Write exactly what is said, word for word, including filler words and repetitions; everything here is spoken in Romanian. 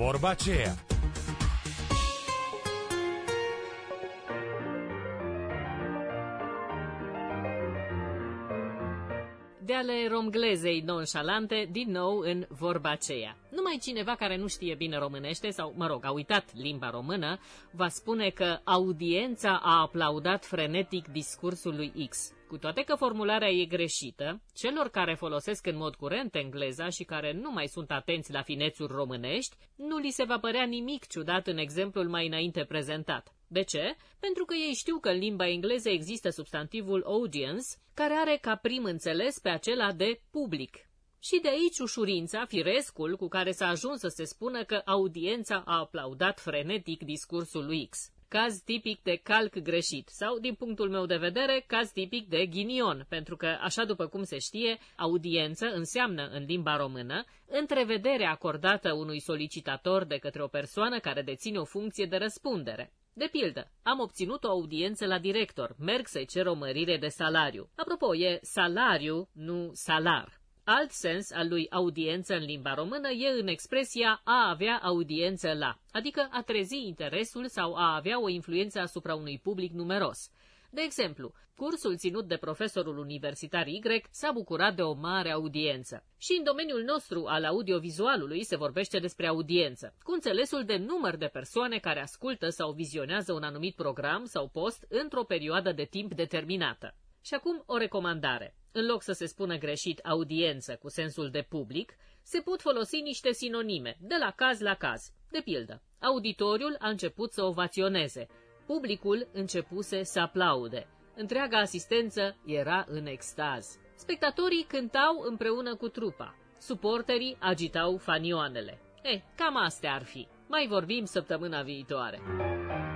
vorba aceea. De ale romglezei nonșalante, din nou în vorba aceea. Numai cineva care nu știe bine românește sau, mă rog, a uitat limba română, va spune că audiența a aplaudat frenetic discursul lui X. Cu toate că formularea e greșită, celor care folosesc în mod curent engleza și care nu mai sunt atenți la finețuri românești, nu li se va părea nimic ciudat în exemplul mai înainte prezentat. De ce? Pentru că ei știu că în limba engleză există substantivul audience, care are ca prim înțeles pe acela de public. Și de aici ușurința, firescul cu care s-a ajuns să se spună că audiența a aplaudat frenetic discursul lui X. Caz tipic de calc greșit sau, din punctul meu de vedere, caz tipic de ghinion, pentru că, așa după cum se știe, audiență înseamnă în limba română întrevederea acordată unui solicitator de către o persoană care deține o funcție de răspundere. De pildă, am obținut o audiență la director, merg să-i cer o mărire de salariu. Apropo, e salariu, nu salar. Alt sens al lui audiență în limba română e în expresia a avea audiență la, adică a trezi interesul sau a avea o influență asupra unui public numeros. De exemplu, cursul ținut de profesorul universitar Y s-a bucurat de o mare audiență. Și în domeniul nostru al audiovizualului se vorbește despre audiență, cu înțelesul de număr de persoane care ascultă sau vizionează un anumit program sau post într-o perioadă de timp determinată. Și acum o recomandare. În loc să se spună greșit audiență cu sensul de public, se pot folosi niște sinonime, de la caz la caz. De pildă, auditoriul a început să ovaționeze, publicul începuse să aplaude, întreaga asistență era în extaz. Spectatorii cântau împreună cu trupa, suporterii agitau fanioanele. Eh, cam astea ar fi. Mai vorbim săptămâna viitoare.